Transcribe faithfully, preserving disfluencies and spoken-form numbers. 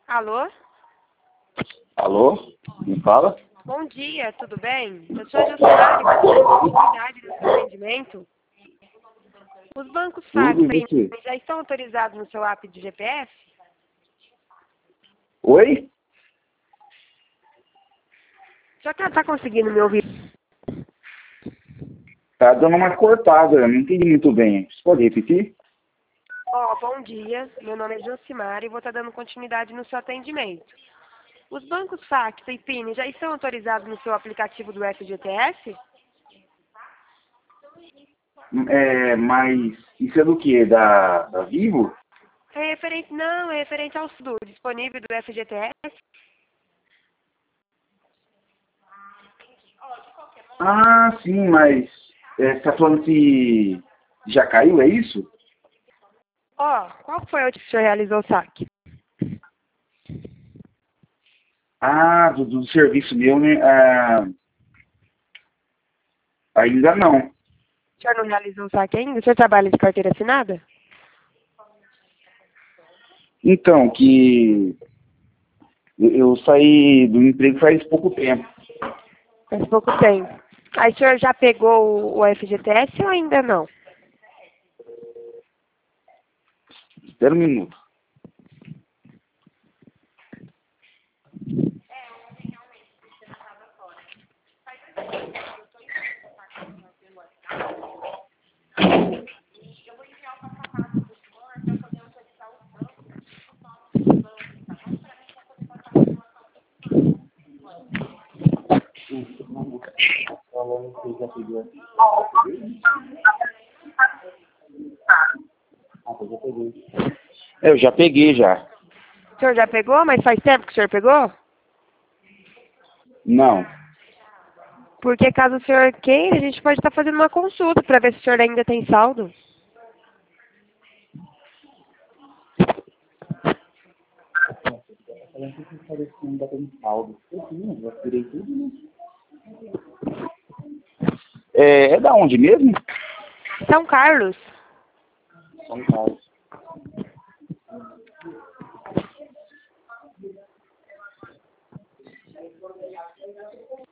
Alô? Alô? Me fala? Bom dia, tudo bem? Eu sou a Josimari, oportunidade do seu atendimento. Os bancos fax Tudo e você? já estão autorizados no seu app de G P S? Oi? O senhor está conseguindo me ouvir? Tá dando uma cortada, eu não entendi muito bem. Você pode repetir? Ó, bom dia, meu nome é Josimari e vou estar dando continuidade no seu atendimento. Os bancos fax e P I N já estão autorizados no seu aplicativo do F G T S? É, mas isso é do que? Da, da Vivo? É referente, não, é referente ao SUDO disponível do F G T S. Ah, sim, mas é, você tá falando se já caiu, é isso? Ó, qual foi a última que o senhor realizou o saque? Ah, do, do serviço meu, né? Ah, ainda não. O senhor não realizou o saque ainda? O senhor trabalha de carteira assinada? Então, que eu eu saí do emprego faz pouco tempo. Faz pouco tempo. Aí o senhor já pegou o, o F G T S ou ainda não? Espera um minuto. É, eu já peguei já. O senhor já pegou, mas faz tempo que o senhor pegou? Não. Porque caso o senhor queira, a gente pode estar fazendo uma consulta para ver se o senhor ainda tem saldo. É, é da onde mesmo? São Carlos. São Paulo.